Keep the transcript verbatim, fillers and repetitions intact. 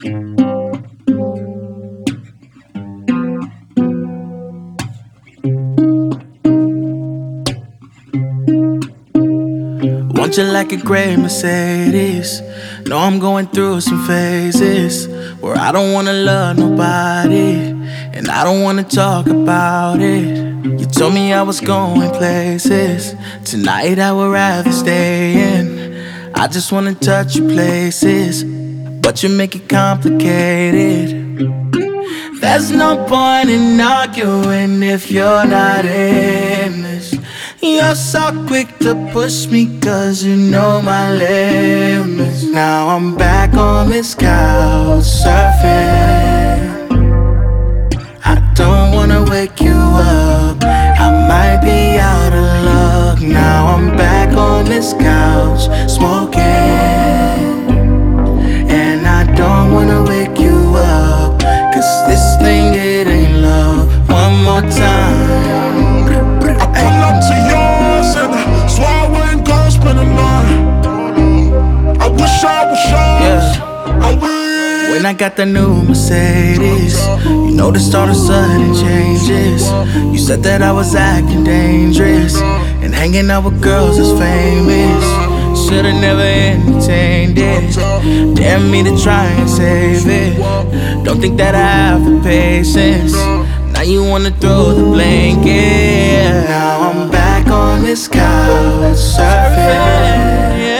Want you like a gray Mercedes. Know I'm going through some phases where I don't wanna love nobody, and I don't wanna talk about it. You told me I was going places. Tonight I would rather stay in. I just wanna touch your places, but you make it complicated. There's no point in arguing if you're not in this. You're so quick to push me cause you know my limits. Now I'm back on this couch surfing. I don't wanna wake you up, I might be out of luck. Now I'm back on this couch smoking, and I don't wanna wake you up, cause this thing, it ain't love. One more time. I pull up to yours and I swear I wouldn't go spend the night. I wish I was yours. Yeah. I wish. When I got the new Mercedes, you noticed all the sudden changes. You said that I was acting dangerous and hanging out with girls that's famous. Should've never entertained it. Dare me to try and save it. Don't think that I have the patience. Now you wanna throw the blanket. Now I'm back on this couch surfing.